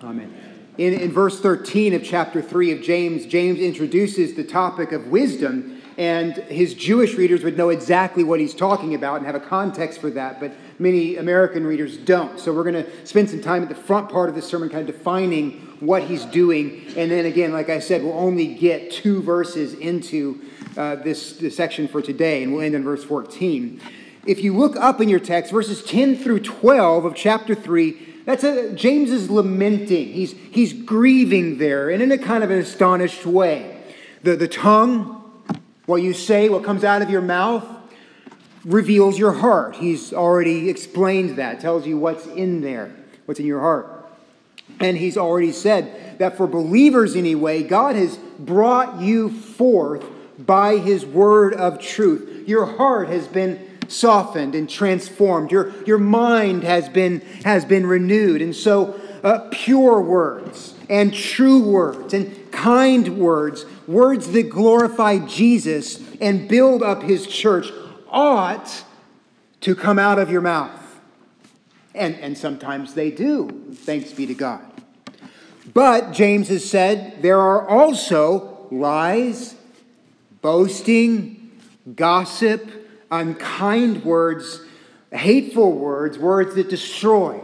Amen. In verse 13 of chapter 3 of James, James introduces the topic of wisdom, and his Jewish readers would know exactly what he's talking about and have a context for that, but many American readers don't. So we're going to spend some time at the front part of the sermon kind of defining what he's doing, and then again, like I said, we'll only get 2 verses into this section for today, and we'll end in verse 14. If you look up in your text, verses 10 through 12 of chapter 3, James is lamenting. He's grieving there, and in a kind of an astonished way. The tongue, what you say, what comes out of your mouth, reveals your heart. He's already explained that, tells you what's in there, what's in your heart. And he's already said that for believers anyway, God has brought you forth by his word of truth. Your heart has been softened and transformed. Your mind has been renewed. And so pure words and true words and kind words, words that glorify Jesus and build up his church, ought to come out of your mouth. And sometimes they do, thanks be to God. But James has said there are also lies, boasting, gossip, unkind words, hateful words, words that destroy.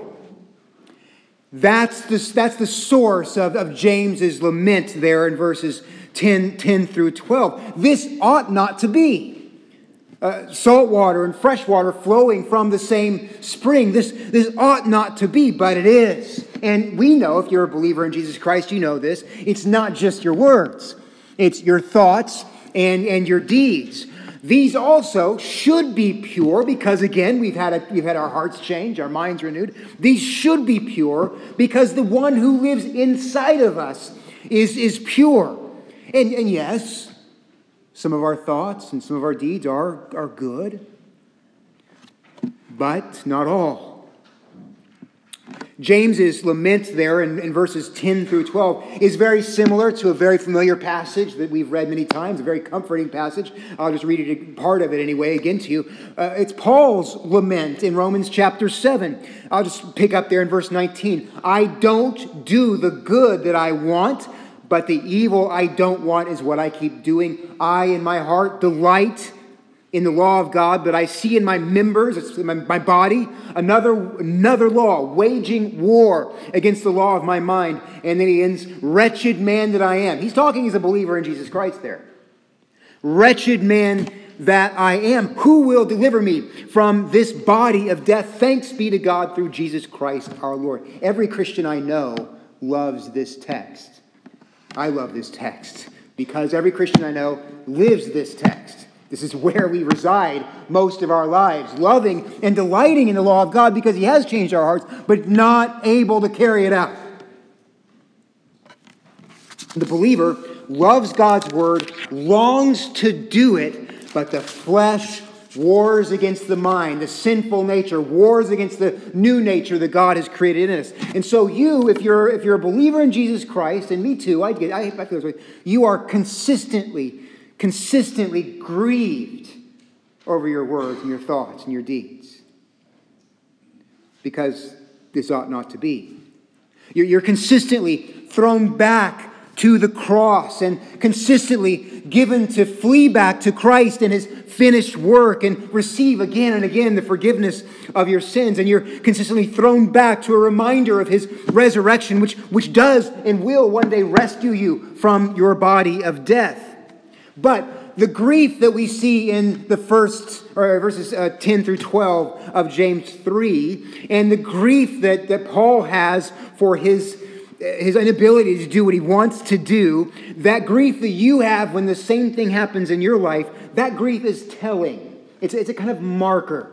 That's the source of James's lament there in verses 10 through 12. This ought not to be. Salt water and fresh water flowing from the same spring. This ought not to be, but it is. And we know, if you're a believer in Jesus Christ, you know this. It's not just your words. It's your thoughts and your deeds. These also should be pure because, again, we've had our hearts changed, our minds renewed. These should be pure because the one who lives inside of us is pure. And yes, some of our thoughts and some of our deeds are good, but not all. James's lament there in verses 10 through 12 is very similar to a very familiar passage that we've read many times, a very comforting passage. I'll just read it, part of it anyway, again to you. It's Paul's lament in Romans chapter 7. I'll just pick up there in verse 19. I don't do the good that I want, but the evil I don't want is what I keep doing. I, in my heart, delight in the law of God, but I see in my members, it's my body, another law, waging war against the law of my mind. And then he ends, wretched man that I am. He's talking as a believer in Jesus Christ there. Wretched man that I am. Who will deliver me from this body of death? Thanks be to God through Jesus Christ our Lord. Every Christian I know loves this text. I love this text because every Christian I know lives this text. This is where we reside most of our lives, loving and delighting in the law of God because he has changed our hearts, but not able to carry it out. The believer loves God's word, longs to do it, but the flesh wars against the mind, the sinful nature, wars against the new nature that God has created in us. And so you, if you're a believer in Jesus Christ, and me too, I feel this way, you are consistently grieved over your words and your thoughts and your deeds. Because this ought not to be. You're consistently thrown back to the cross and consistently given to flee back to Christ and his finished work and receive again and again the forgiveness of your sins. And you're consistently thrown back to a reminder of his resurrection, which does and will one day rescue you from your body of death. But the grief that we see in the verses 10 through 12 of James 3, and the grief that Paul has for his inability to do what he wants to do, that grief that you have when the same thing happens in your life, that grief is telling. It's a kind of marker.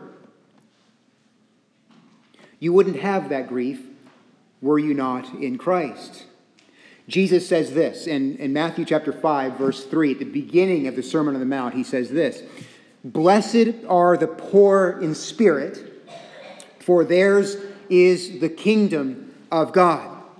You wouldn't have that grief were you not in Christ. Jesus says this in Matthew chapter 5, verse 3, at the beginning of the Sermon on the Mount, he says this, "Blessed are the poor in spirit, for theirs is the kingdom of God."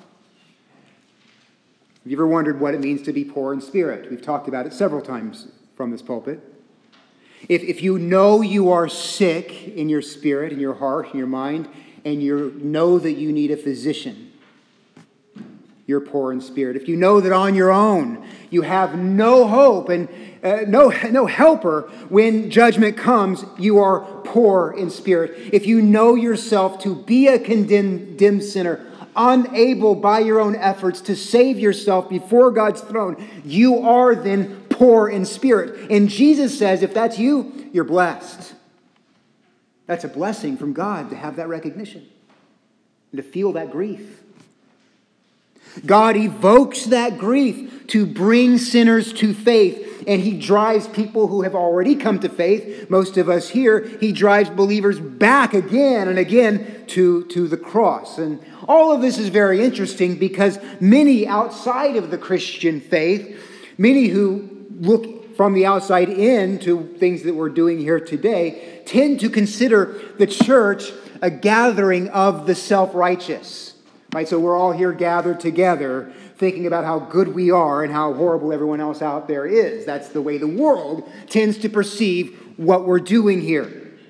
Have you ever wondered what it means to be poor in spirit? We've talked about it several times from this pulpit. If you know you are sick in your spirit, in your heart, in your mind, and you know that you need a physician, you're poor in spirit. If you know that on your own you have no hope and no helper when judgment comes, you are poor in spirit. If you know yourself to be a condemned sinner, unable by your own efforts to save yourself before God's throne, you are then poor in spirit. And Jesus says, if that's you, you're blessed. That's a blessing from God to have that recognition and to feel that grief. God evokes that grief to bring sinners to faith, and he drives people who have already come to faith, most of us here, he drives believers back again and again to the cross. And all of this is very interesting because many outside of the Christian faith, many who look from the outside in to things that we're doing here today, tend to consider the church a gathering of the self-righteous. Right? So we're all here gathered together thinking about how good we are and how horrible everyone else out there is. That's the way the world tends to perceive what we're doing here.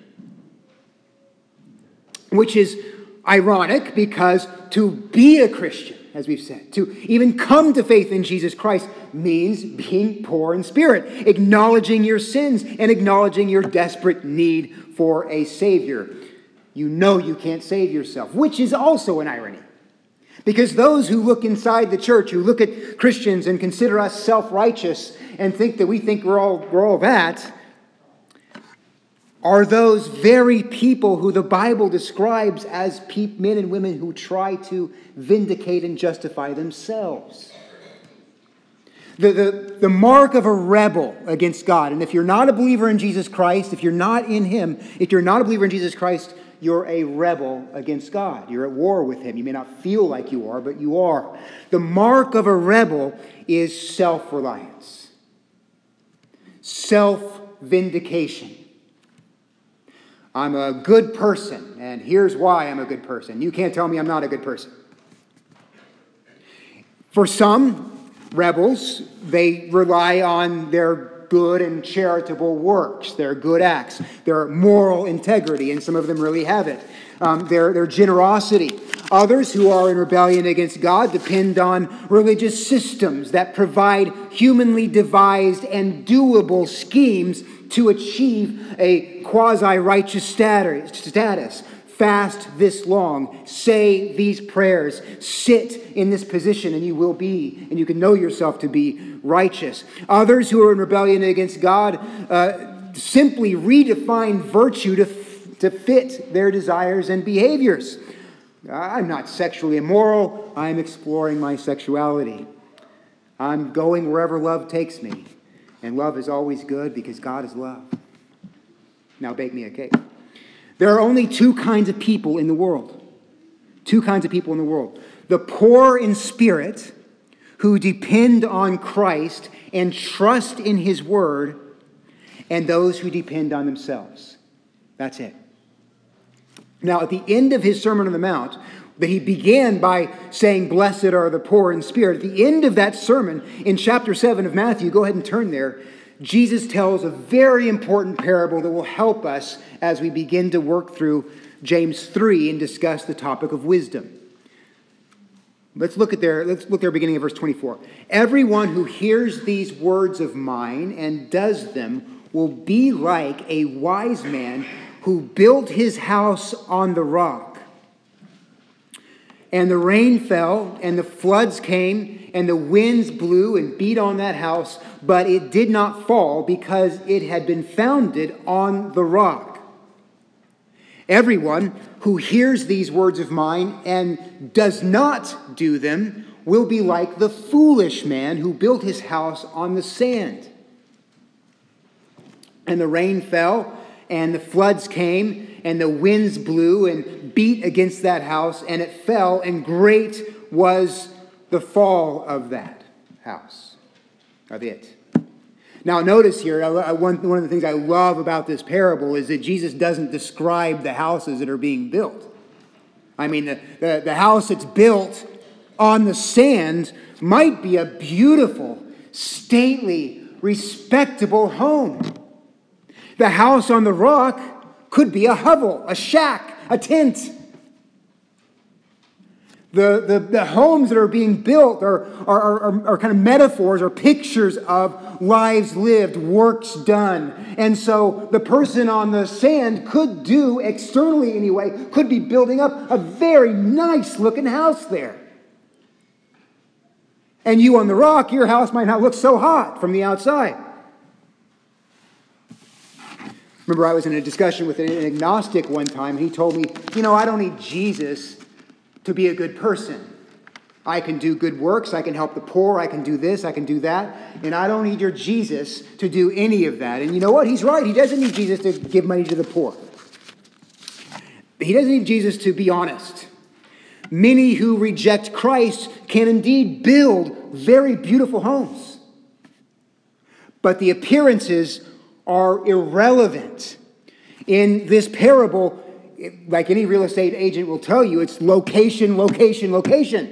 Which is ironic because to be a Christian, as we've said, to even come to faith in Jesus Christ means being poor in spirit, acknowledging your sins and acknowledging your desperate need for a Savior. You know you can't save yourself, which is also an irony. Because those who look inside the church, who look at Christians and consider us self-righteous and think that we think we're all that, are those very people who the Bible describes as men and women who try to vindicate and justify themselves. The mark of a rebel against God, and if you're not a believer in Jesus Christ, if you're not in Him, if you're not a believer in Jesus Christ, you're a rebel against God. You're at war with Him. You may not feel like you are, but you are. The mark of a rebel is self-reliance, self-vindication. I'm a good person, and here's why I'm a good person. You can't tell me I'm not a good person. For some rebels, they rely on their good and charitable works, their good acts, their moral integrity, and some of them really have it, their generosity. Others who are in rebellion against God depend on religious systems that provide humanly devised and doable schemes to achieve a quasi-righteous status. Fast this long, say these prayers, sit in this position, and you will be, and you can know yourself to be righteous. Others who are in rebellion against God simply redefine virtue to fit their desires and behaviors. I'm not sexually immoral, I'm exploring my sexuality. I'm going wherever love takes me, and love is always good because God is love. Now bake me a cake. There are only two kinds of people in the world. Two kinds of people in the world. The poor in spirit, who depend on Christ and trust in His word, and those who depend on themselves. That's it. Now, at the end of His Sermon on the Mount, that He began by saying, "Blessed are the poor in spirit," at the end of that sermon, in chapter 7 of Matthew, go ahead and turn there, Jesus tells a very important parable that will help us as we begin to work through James 3 and discuss the topic of wisdom. Let's look there beginning of verse 24. Everyone who hears these words of mine and does them will be like a wise man who built his house on the rock. And the rain fell, and the floods came, and the winds blew and beat on that house, but it did not fall because it had been founded on the rock. Everyone who hears these words of mine and does not do them will be like the foolish man who built his house on the sand. And the rain fell, and the floods came, and the winds blew and beat against that house, and it fell, and great was the fall of that house, of it. Now notice here, one of the things I love about this parable is that Jesus doesn't describe the houses that are being built. I mean, the house that's built on the sand might be a beautiful, stately, respectable home. The house on the rock could be a hovel, a shack, a tent. The homes that are being built are kind of metaphors or pictures of lives lived, works done. And so the person on the sand could do, externally anyway, could be building up a very nice looking house there. And you on the rock, your house might not look so hot from the outside. Remember, I was in a discussion with an agnostic one time, and he told me, I don't need Jesus to be a good person. I can do good works, I can help the poor, I can do this, I can do that, and I don't need your Jesus to do any of that. And you know what? He's right. He doesn't need Jesus to give money to the poor. He doesn't need Jesus to be honest. Many who reject Christ can indeed build very beautiful homes. But the appearances are irrelevant. In this parable, like any real estate agent will tell you, it's location, location, location.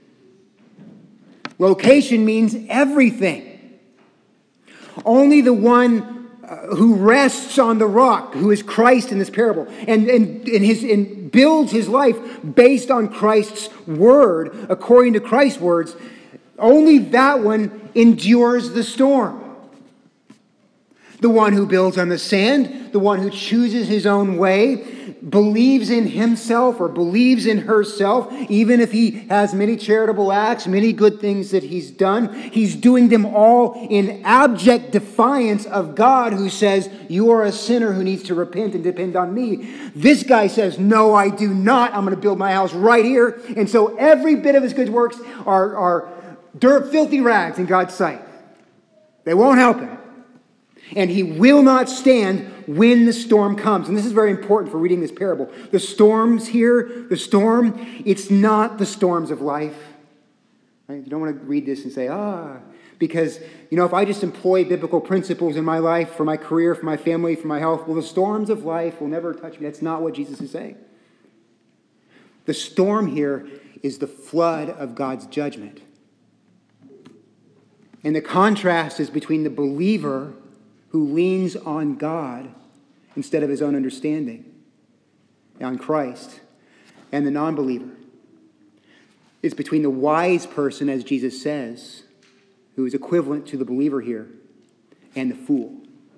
Location means everything. Only the one who rests on the rock, who is Christ in this parable, and builds his life based on Christ's word, according to Christ's words, only that one endures the storm. The one who builds on the sand, the one who chooses his own way, believes in himself or believes in herself, even if he has many charitable acts, many good things that he's done, he's doing them all in abject defiance of God, who says, you are a sinner who needs to repent and depend on me. This guy says, no, I do not. I'm going to build my house right here. And so every bit of his good works are dirt, filthy rags in God's sight. They won't help him. And he will not stand when the storm comes. And this is very important for reading this parable. The storms here, it's not the storms of life. Right? You don't want to read this and say, because, if I just employ biblical principles in my life, for my career, for my family, for my health, well, the storms of life will never touch me. That's not what Jesus is saying. The storm here is the flood of God's judgment. And the contrast is between the believer who leans on God instead of his own understanding, on Christ, and the non-believer. It's between the wise person, as Jesus says, who is equivalent to the believer here, and the fool.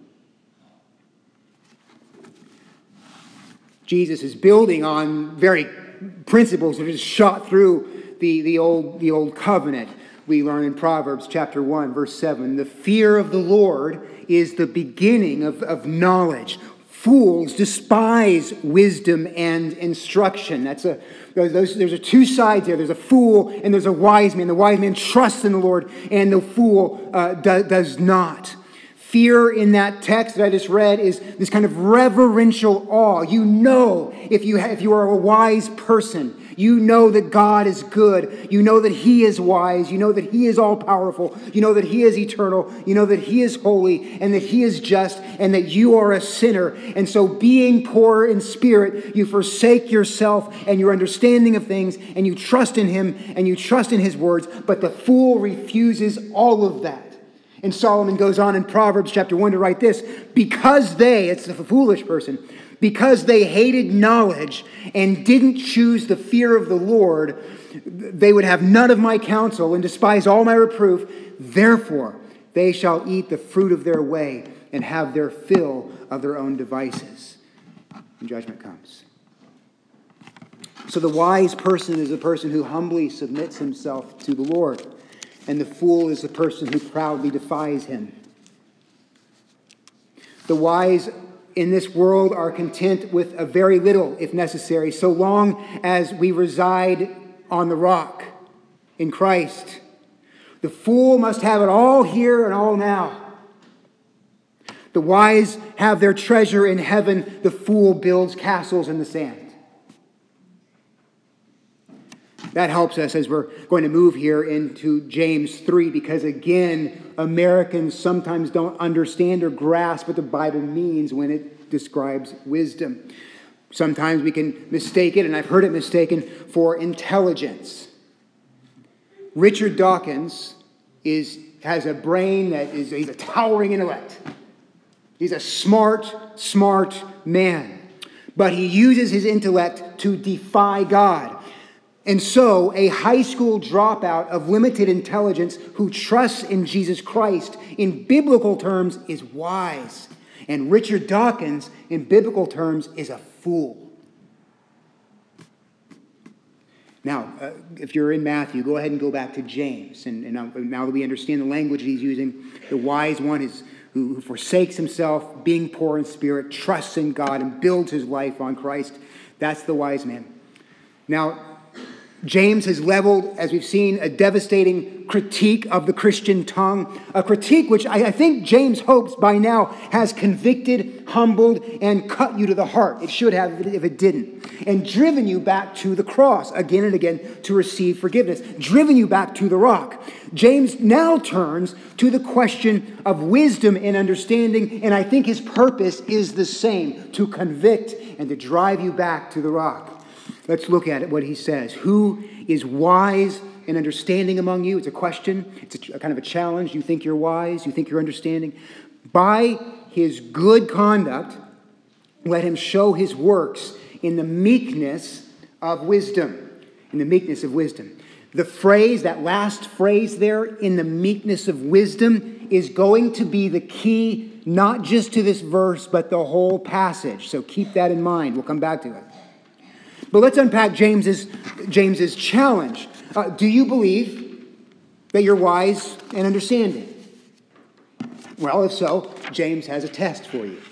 Jesus is building on very principles that are just shot through the old covenant. We learn in Proverbs chapter 1, verse 7, the fear of the Lord is the beginning of knowledge. Fools despise wisdom and instruction. There's two sides there. There's a fool and there's a wise man. The wise man trusts in the Lord, and the fool does not. Fear in that text that I just read is this kind of reverential awe. If you are a wise person, you know that God is good. You know that He is wise. You know that He is all-powerful. You know that He is eternal. You know that He is holy and that He is just and that you are a sinner. And so being poor in spirit, you forsake yourself and your understanding of things, and you trust in Him and you trust in His words. But the fool refuses all of that. And Solomon goes on in Proverbs chapter 1 to write this, it's the foolish person, because they hated knowledge and didn't choose the fear of the Lord, they would have none of my counsel and despise all my reproof. Therefore, they shall eat the fruit of their way and have their fill of their own devices when judgment comes. So the wise person is a person who humbly submits himself to the Lord, and the fool is the person who proudly defies him. The wise in this world are content with a very little, if necessary, so long as we reside on the rock in Christ. The fool must have it all here and all now. The wise have their treasure in heaven. The fool builds castles in the sand. That helps us as we're going to move here into James 3, because again, Americans sometimes don't understand or grasp what the Bible means when it describes wisdom. Sometimes we can mistake it, and I've heard it mistaken, for intelligence. Richard Dawkins has a brain he's a towering intellect. He's a smart man. But he uses his intellect to defy God. And so, a high school dropout of limited intelligence who trusts in Jesus Christ, in biblical terms, is wise. And Richard Dawkins, in biblical terms, is a fool. Now, if you're in Matthew, go ahead and go back to James. And now that we understand the language he's using, the wise one is who forsakes himself, being poor in spirit, trusts in God, and builds his life on Christ. That's the wise man. Now, James has leveled, as we've seen, a devastating critique of the Christian tongue, a critique which I think James hopes by now has convicted, humbled, and cut you to the heart. It should have if it didn't. And driven you back to the cross again and again to receive forgiveness, driven you back to the rock. James now turns to the question of wisdom and understanding, and I think his purpose is the same, to convict and to drive you back to the rock. Let's look at it, what he says. Who is wise and understanding among you? It's a question. It's a kind of a challenge. You think you're wise? You think you're understanding? By his good conduct, let him show his works in the meekness of wisdom. In the meekness of wisdom. The phrase, that last phrase there, in the meekness of wisdom, is going to be the key, not just to this verse, but the whole passage. So keep that in mind. We'll come back to it. But let's unpack James's challenge. Do you believe that you're wise and understanding? Well, if so, James has a test for you.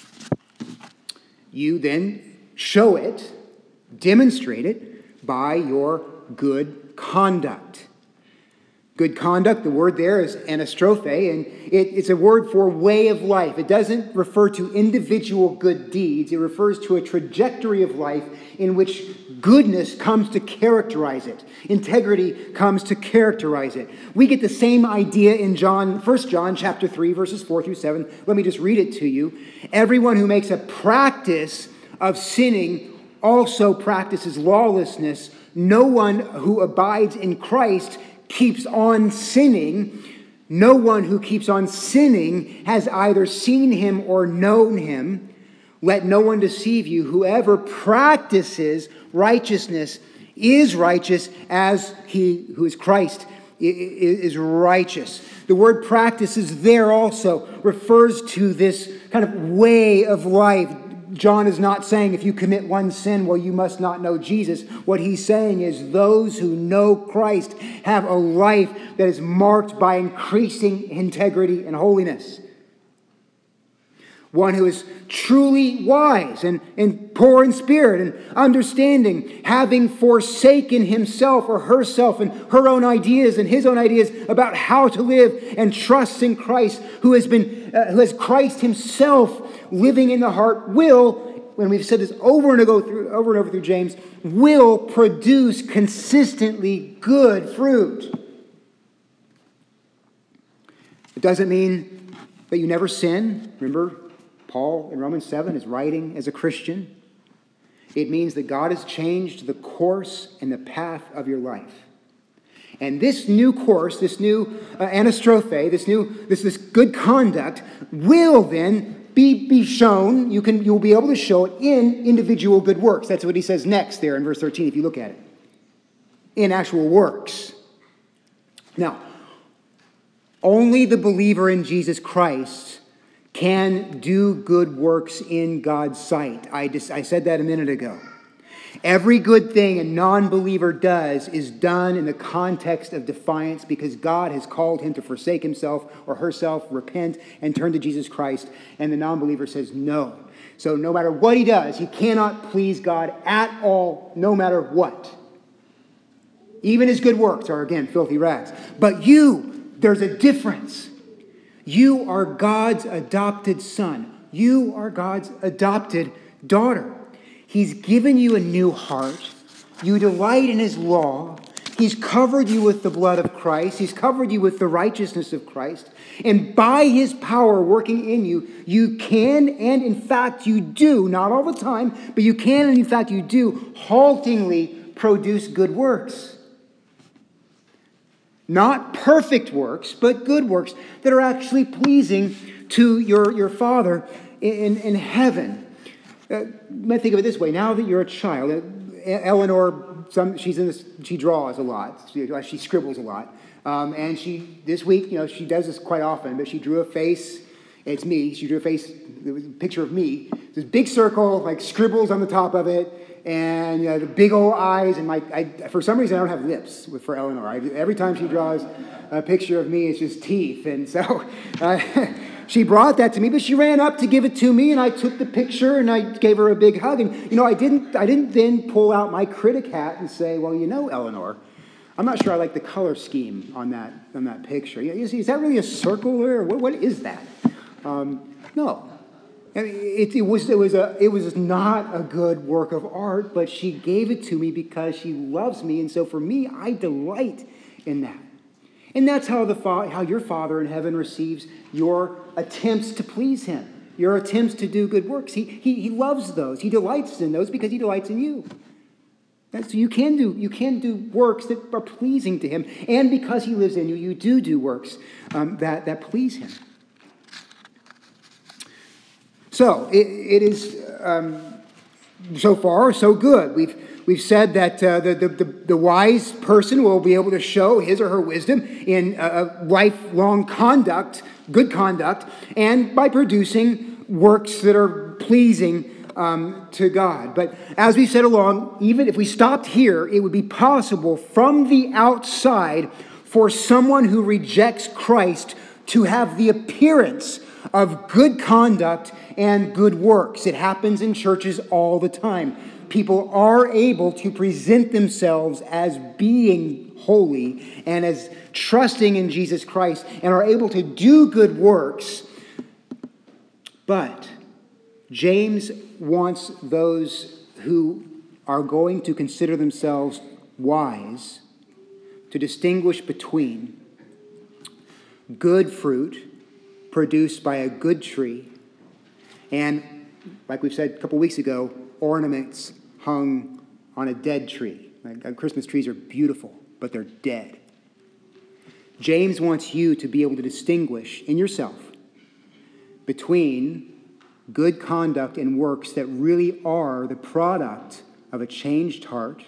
You then show it, demonstrate it by your good conduct. Good conduct, the word there is anastrophe, and it's a word for way of life. It doesn't refer to individual good deeds. It refers to a trajectory of life in which goodness comes to characterize it. Integrity comes to characterize it. We get the same idea in 1 John chapter 3, verses 4 through 7. Let me just read it to you. Everyone who makes a practice of sinning also practices lawlessness. No one who abides in Christ keeps on sinning. No one who keeps on sinning has either seen him or known him. Let no one deceive you. Whoever practices righteousness is righteous as he who is Christ is righteous. The word practices there also refers to this kind of way of life. John is not saying if you commit one sin, well, you must not know Jesus. What he's saying is those who know Christ have a life that is marked by increasing integrity and holiness. One who is truly wise and poor in spirit and understanding, having forsaken himself or herself and her own ideas and his own ideas about how to live, and trusts in Christ, who has Christ himself living in the heart, will, when we've said this over and over through James, will produce consistently good fruit. It doesn't mean that you never sin. Remember, Paul in Romans 7 is writing as a Christian. It means that God has changed the course and the path of your life. And this new course, this new anastrophe, this good conduct will then be shown. You'll be able to show it in individual good works. That's what he says next there in verse 13, if you look at it. In actual works. Now, only the believer in Jesus Christ can do good works in God's sight. I said that a minute ago. Every good thing a non-believer does is done in the context of defiance because God has called him to forsake himself or herself, repent, and turn to Jesus Christ. And the non-believer says no. So no matter what he does, he cannot please God at all, no matter what. Even his good works are, again, filthy rags. But there's a difference. You are God's adopted son. You are God's adopted daughter. He's given you a new heart. You delight in his law. He's covered you with the blood of Christ. He's covered you with the righteousness of Christ. And by his power working in you, you can, and in fact you do, not all the time, but you can, and in fact you do, haltingly produce good works. Not perfect works, but good works that are actually pleasing to your Father in heaven. You might think of it this way. Now that you're a child, Eleanor, she draws a lot. She scribbles a lot. And this week, she does this quite often, but she drew a face. It's me. She drew a face, it was a picture of me. This big circle, like scribbles on the top of it, and the big old eyes. And for some reason, I don't have lips for Eleanor. Every time she draws a picture of me, it's just teeth. And so she brought that to me, but she ran up to give it to me, and I took the picture, and I gave her a big hug. And, I didn't then pull out my critic hat and say, well, Eleanor, I'm not sure I like the color scheme on that picture. Is that really a circle, or what is that? No. I mean, it was not a good work of art, but she gave it to me because she loves me, and so for me, I delight in that. And that's how your Father in heaven receives your attempts to please him, your attempts to do good works. He loves those. He delights in those because he delights in you. So you can do works that are pleasing to him, and because he lives in you, you do works that please him. So it is so far so good. We've said that the wise person will be able to show his or her wisdom in lifelong conduct, good conduct, and by producing works that are pleasing to God. But as we said along, even if we stopped here, it would be possible from the outside for someone who rejects Christ to have the appearance of good conduct and good works. It happens in churches all the time. People are able to present themselves as being holy and as trusting in Jesus Christ and are able to do good works. But James wants those who are going to consider themselves wise to distinguish between good fruit produced by a good tree and, like we've said a couple weeks ago, ornaments hung on a dead tree. Christmas trees are beautiful, but they're dead. James wants you to be able to distinguish in yourself between good conduct and works that really are the product of a changed heart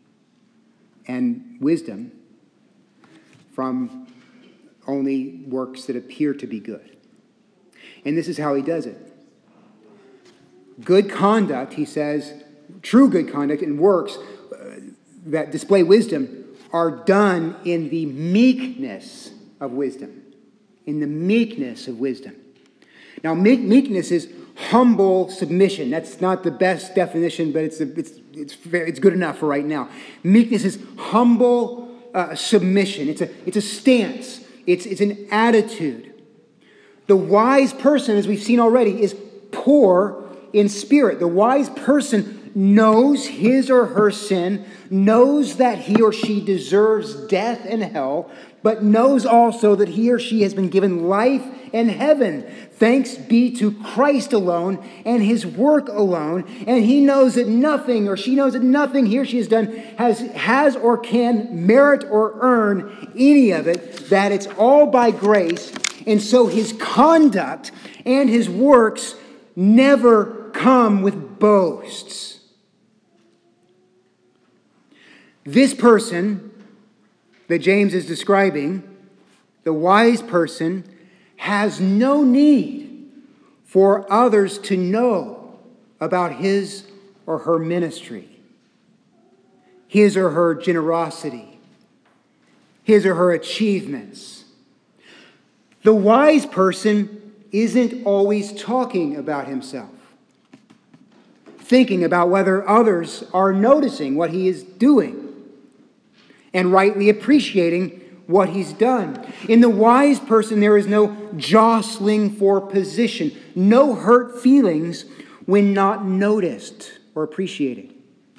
and wisdom from only works that appear to be good. And this is how he does it. Good conduct, he says, true good conduct and works that display wisdom are done in the meekness of wisdom. In the meekness of wisdom. Now, meekness is humble submission. That's not the best definition, but it's good enough for right now. Meekness is humble submission. It's a stance. It's an attitude. The wise person, as we've seen already, is poor in spirit. The wise person knows his or her sin, knows that he or she deserves death and hell, but knows also that he or she has been given life and heaven. Thanks be to Christ alone and his work alone. And he knows that nothing, or she knows that nothing he or she has done has or can merit or earn any of it, that it's all by grace. And so his conduct and his works never come with boasts. This person that James is describing, the wise person, has no need for others to know about his or her ministry, his or her generosity, his or her achievements. The wise person isn't always talking about himself, thinking about whether others are noticing what he is doing and rightly appreciating what he's done. In the wise person, there is no jostling for position, no hurt feelings when not noticed or appreciated.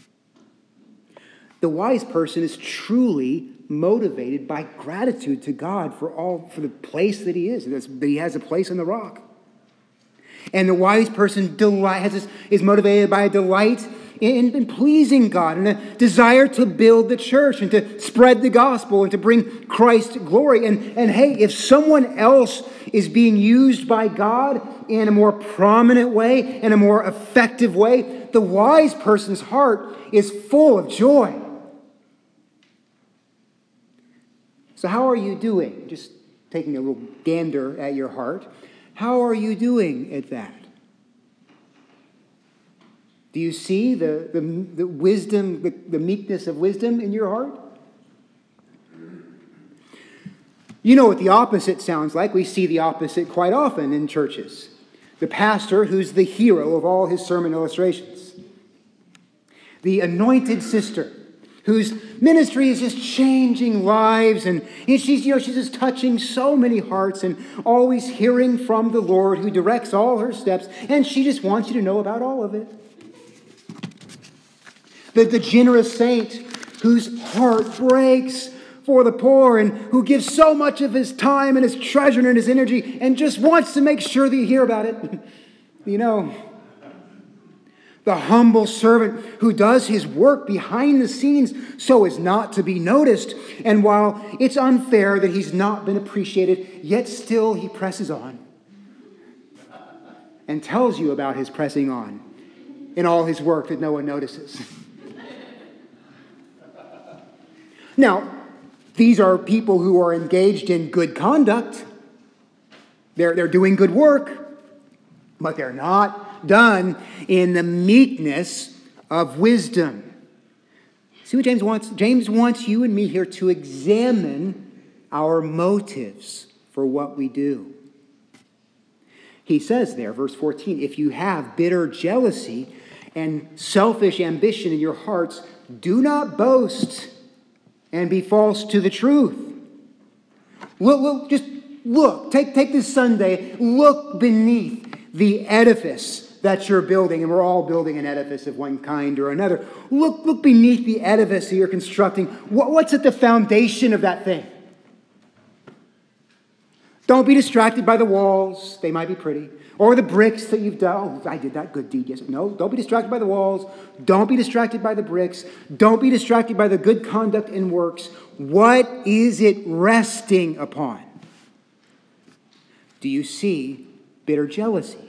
The wise person is truly motivated by gratitude to God for the place that he is, that he has a place on the rock. And the wise person is motivated by a delight in pleasing God, and a desire to build the church and to spread the gospel and to bring Christ glory. And hey, if someone else is being used by God in a more prominent way, in a more effective way, the wise person's heart is full of joy. So how are you doing? Just taking a little gander at your heart. How are you doing at that? Do you see the wisdom, the meekness of wisdom in your heart? You know what the opposite sounds like. We see the opposite quite often in churches. The pastor who's the hero of all his sermon illustrations. The anointed sister whose ministry is just changing lives, and she's just touching so many hearts and always hearing from the Lord who directs all her steps, and she just wants you to know about all of it. The generous saint whose heart breaks for the poor and who gives so much of his time and his treasure and his energy and just wants to make sure that you hear about it. The humble servant who does his work behind the scenes so as not to be noticed. And while it's unfair that he's not been appreciated, yet still he presses on and tells you about his pressing on in all his work that no one notices. Now, these are people who are engaged in good conduct. They're doing good work, but they're not done in the meekness of wisdom. See what James wants? James wants you and me here to examine our motives for what we do. He says there, verse 14, if you have bitter jealousy and selfish ambition in your hearts, do not boast and be false to the truth. Look, take this Sunday, look beneath the edifice that you're building, and we're all building an edifice of one kind or another. Look beneath the edifice that you're constructing. What's at the foundation of that thing? Don't be distracted by the walls. They might be pretty. Or the bricks that you've done. Oh, I did that good deed. Yes. No, don't be distracted by the walls. Don't be distracted by the bricks. Don't be distracted by the good conduct and works. What is it resting upon? Do you see bitter jealousy?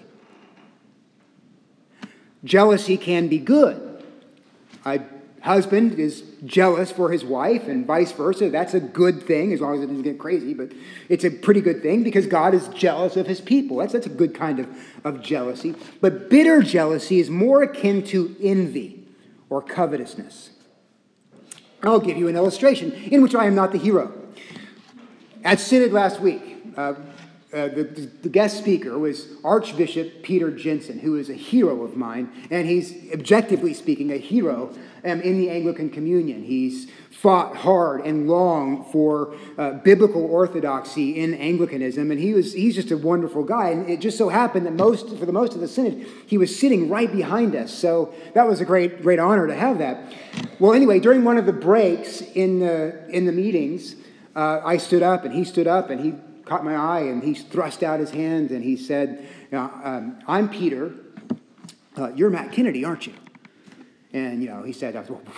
Jealousy can be good. A husband is jealous for his wife and vice versa. That's a good thing, as long as it doesn't get crazy, but it's a pretty good thing because God is jealous of his people. That's a good kind of jealousy. But bitter jealousy is more akin to envy or covetousness. I'll give you an illustration in which I am not the hero. At Synod last week, the guest speaker was Archbishop Peter Jensen, who is a hero of mine, and he's, objectively speaking, a hero in the Anglican Communion. He's fought hard and long for biblical orthodoxy in Anglicanism, and he's just a wonderful guy. And it just so happened that for the most of the Synod, he was sitting right behind us, so that was a great honor to have that. Well, anyway, during one of the breaks in the meetings, I stood up, and he stood up, and he caught my eye, and he thrust out his hand, and he said, I'm Peter. You're Matt Kennedy, aren't you? And, he said,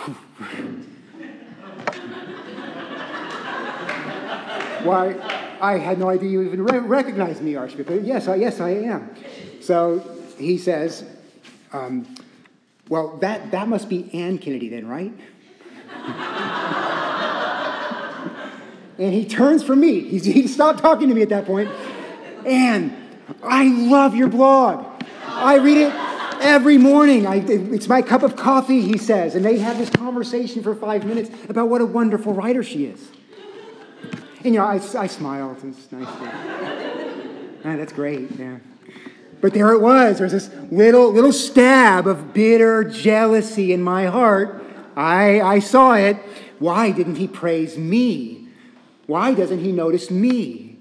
why, I had no idea you even recognized me, Archbishop. Yes, I am. So he says, well, that must be Ann Kennedy then, right? And he turns from me. He stopped talking to me at that point. Ann, I love your blog. I read it every morning. It's my cup of coffee, he says. And they have this conversation for 5 minutes about what a wonderful writer she is. And, I smiled. It's nice. That's great, yeah. But there it was. There's this little stab of bitter jealousy in my heart. I saw it. Why didn't he praise me? Why doesn't he notice me?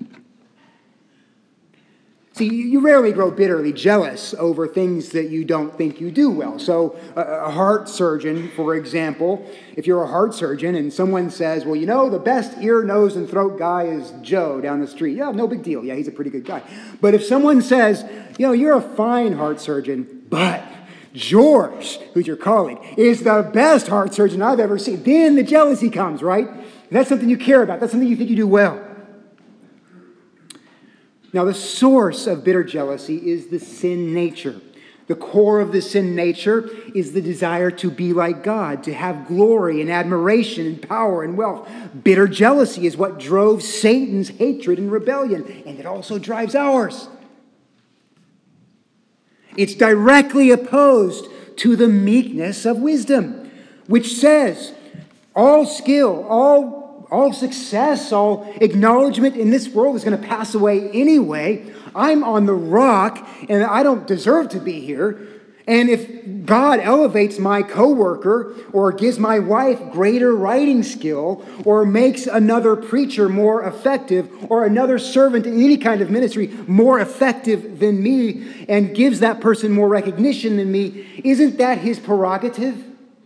See, you rarely grow bitterly jealous over things that you don't think you do well. So a heart surgeon, for example, if you're a heart surgeon and someone says, well, the best ear, nose, and throat guy is Joe down the street. Yeah, no big deal. Yeah, he's a pretty good guy. But if someone says, you're a fine heart surgeon, but George, who's your colleague, is the best heart surgeon I've ever seen. Then the jealousy comes, right? That's something you care about. That's something you think you do well. Now, the source of bitter jealousy is the sin nature. The core of the sin nature is the desire to be like God, to have glory and admiration and power and wealth. Bitter jealousy is what drove Satan's hatred and rebellion, and it also drives ours. It's directly opposed to the meekness of wisdom, which says all skill, all success, all acknowledgement in this world is going to pass away anyway. I'm on the rock, and I don't deserve to be here. And if God elevates my coworker, or gives my wife greater writing skill, or makes another preacher more effective, or another servant in any kind of ministry more effective than me, and gives that person more recognition than me, isn't that his prerogative?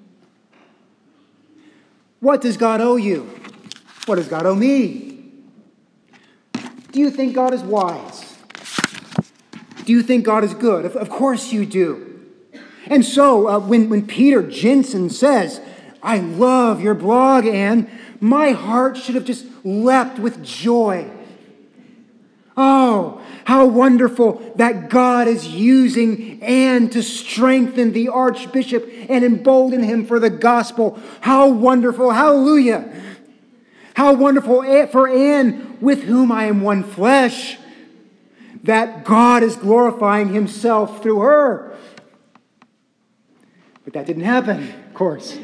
What does God owe you? What does God owe me? Do you think God is wise? Do you think God is good? Of course you do. And so when Peter Jensen says, I love your blog, Anne, my heart should have just leapt with joy. Oh, how wonderful that God is using Anne to strengthen the archbishop and embolden him for the gospel. How wonderful. Hallelujah. How wonderful for Anne, with whom I am one flesh, that God is glorifying himself through her. But that didn't happen, of course.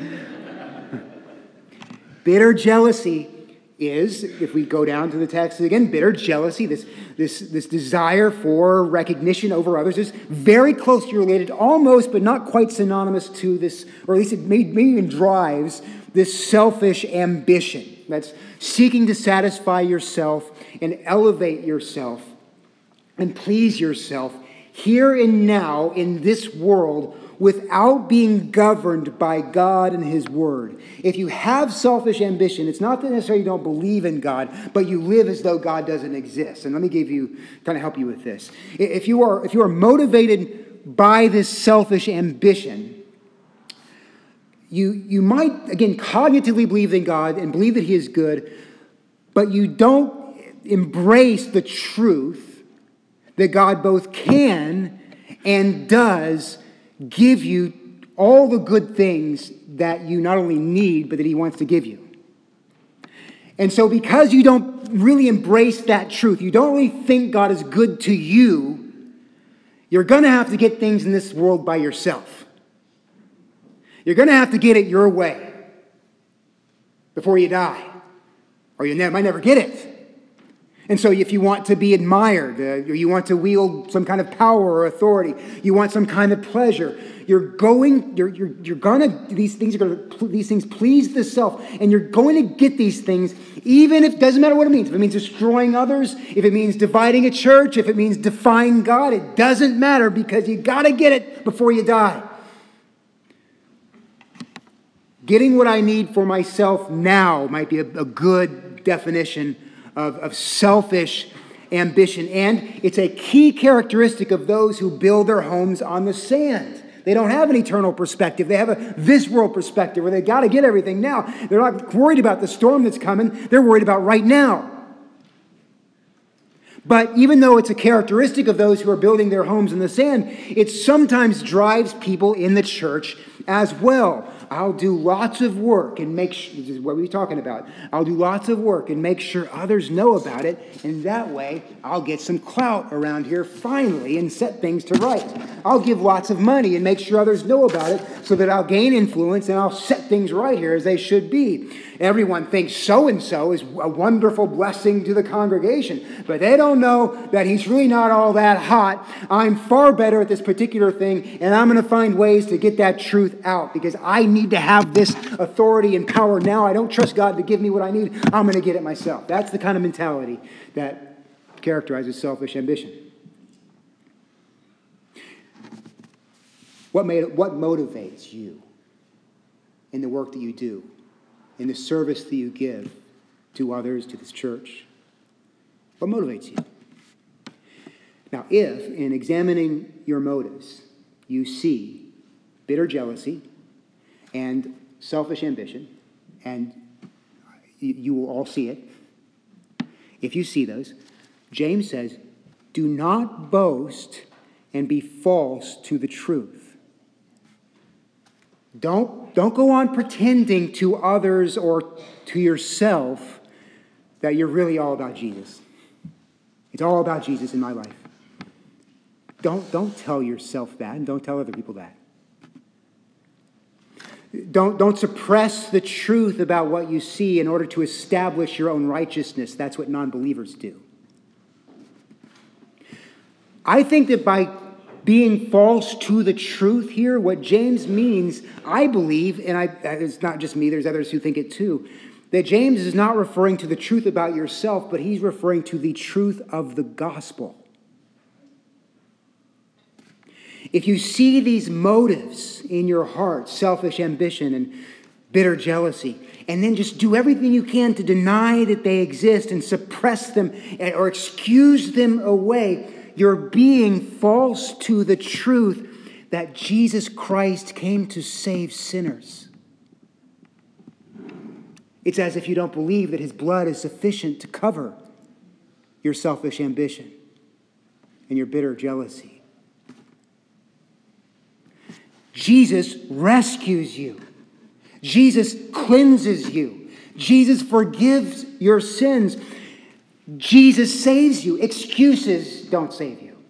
Bitter jealousy is, if we go down to the text again, bitter jealousy, this desire for recognition over others, is very closely related, almost but not quite synonymous to this, or at least it maybe even drives this selfish ambition. That's seeking to satisfy yourself and elevate yourself and please yourself here and now in this world without being governed by God and His Word. If you have selfish ambition, it's not that necessarily you don't believe in God, but you live as though God doesn't exist. And let me help you with this. If you are motivated by this selfish ambition, you might, again, cognitively believe in God and believe that He is good, but you don't embrace the truth that God both can and does give you all the good things that you not only need, but that He wants to give you. And so because you don't really embrace that truth, you don't really think God is good to you, you're going to have to get things in this world by yourself. You're going to have to get it your way before you die, or you might never get it. And so if you want to be admired, or you want to wield some kind of power or authority, you want some kind of pleasure, these things please the self, and you're going to get these things, even if, doesn't matter what it means. If it means destroying others, if it means dividing a church, if it means defying God, it doesn't matter, because you got to get it before you die. Getting what I need for myself now might be a good definition of selfish ambition. And it's a key characteristic of those who build their homes on the sand. They don't have an eternal perspective. They have this world perspective where they got to get everything now. They're not worried about the storm that's coming. They're worried about right now. But even though it's a characteristic of those who are building their homes in the sand, it sometimes drives people in the church as well. I'll do lots of work and make sure, this is what we're talking about. I'll do lots of work and make sure others know about it. And that way, I'll get some clout around here finally and set things to right. I'll give lots of money and make sure others know about it so that I'll gain influence and I'll set things right here as they should be. Everyone thinks so-and-so is a wonderful blessing to the congregation, but they don't know that he's really not all that hot. I'm far better at this particular thing, and I'm going to find ways to get that truth out because I need to have this authority and power now. I don't trust God to give me what I need. I'm going to get it myself. That's the kind of mentality that characterizes selfish ambition. What motivates you in the work that you do, in the service that you give to others, to this church? What motivates you? Now, if in examining your motives, you see bitter jealousy and selfish ambition, and you will all see it. If you see those, James says, do not boast and be false to the truth. Don't go on pretending to others or to yourself that you're really all about Jesus. It's all about Jesus in my life. Don't tell yourself that, and don't tell other people that. Don't suppress the truth about what you see in order to establish your own righteousness. That's what non-believers do. I think that by being false to the truth here, what James means, I believe, and it's not just me, there's others who think it too, that James is not referring to the truth about yourself, but he's referring to the truth of the gospel. If you see these motives in your heart, selfish ambition and bitter jealousy, and then just do everything you can to deny that they exist and suppress them or excuse them away, you're being false to the truth that Jesus Christ came to save sinners. It's as if you don't believe that his blood is sufficient to cover your selfish ambition and your bitter jealousy. Jesus rescues you. Jesus cleanses you. Jesus forgives your sins. Jesus saves you. Excuses don't save you.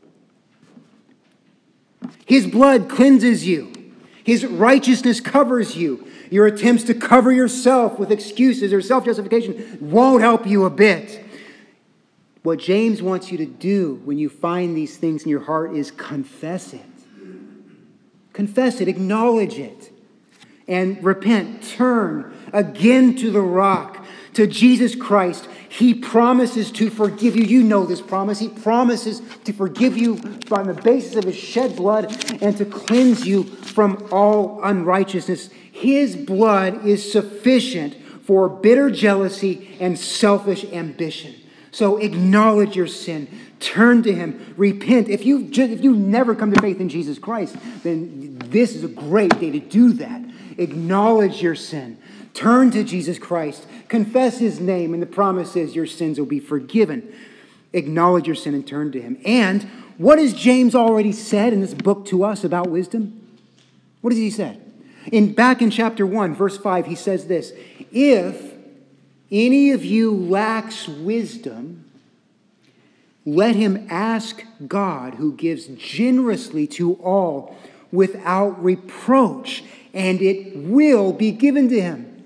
His blood cleanses you. His righteousness covers you. Your attempts to cover yourself with excuses or self-justification won't help you a bit. What James wants you to do when you find these things in your heart is confess it. Confess it, acknowledge it, and repent. Turn again to the rock, to Jesus Christ. He promises to forgive you. You know this promise. He promises to forgive you on the basis of his shed blood and to cleanse you from all unrighteousness. His blood is sufficient for bitter jealousy and selfish ambition. So acknowledge your sin. Turn to him. Repent. If you've never come to faith in Jesus Christ, then this is a great day to do that. Acknowledge your sin. Turn to Jesus Christ. Confess his name, and the promise is your sins will be forgiven. Acknowledge your sin and turn to him. And what has James already said in this book to us about wisdom? What has he said? Back in chapter 1, verse 5, he says this: if any of you lacks wisdom, let him ask God, who gives generously to all without reproach, and it will be given to him.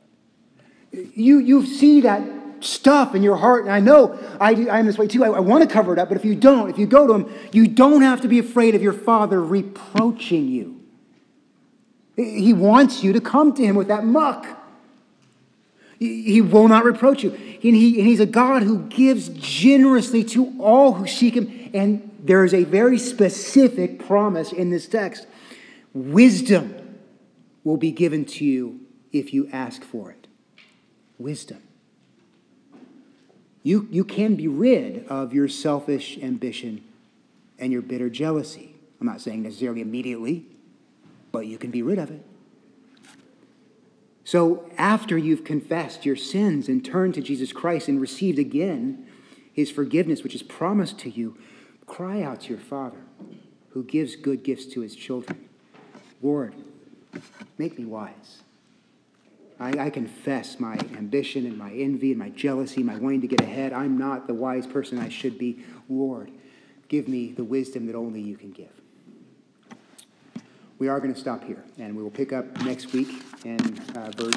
You see that stuff in your heart, and I know I am this way too. I want to cover it up, but if you go to him, you don't have to be afraid of your Father reproaching you. He wants you to come to him with that muck. He will not reproach you. And he's a God who gives generously to all who seek him. And there is a very specific promise in this text. Wisdom will be given to you if you ask for it. Wisdom. You can be rid of your selfish ambition and your bitter jealousy. I'm not saying necessarily immediately, but you can be rid of it. So after you've confessed your sins and turned to Jesus Christ and received again his forgiveness, which is promised to you, cry out to your Father, who gives good gifts to his children. Lord, make me wise. I confess my ambition and my envy and my jealousy, my wanting to get ahead. I'm not the wise person I should be. Lord, give me the wisdom that only you can give. We are going to stop here, and we will pick up next week in verse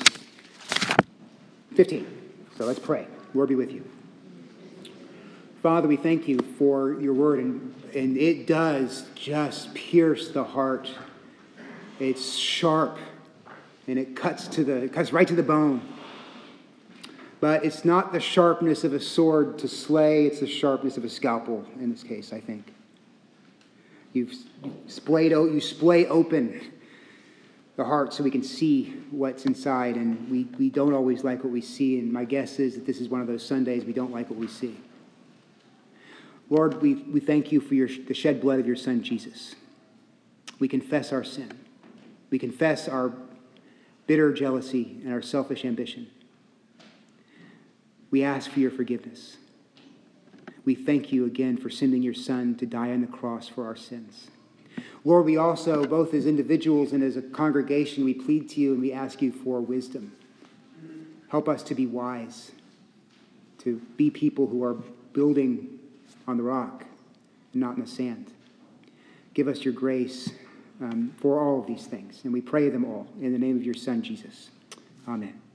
15. So let's pray. Lord be with you. Father, we thank you for your word, and it does just pierce the heart. It's sharp, and it cuts right to the bone. But it's not the sharpness of a sword to slay, it's the sharpness of a scalpel in this case, I think. You splay open the heart so we can see what's inside, and we don't always like what we see, and my guess is that this is one of those Sundays we don't like what we see. Lord, we thank you for the shed blood of your Son, Jesus. We confess our sin. We confess our bitter jealousy and our selfish ambition. We ask for your forgiveness. We thank you again for sending your Son to die on the cross for our sins. Lord, we also, both as individuals and as a congregation, we plead to you and we ask you for wisdom. Help us to be wise, to be people who are building on the rock and not in the sand. Give us your grace for all of these things, and we pray them all in the name of your Son, Jesus. Amen.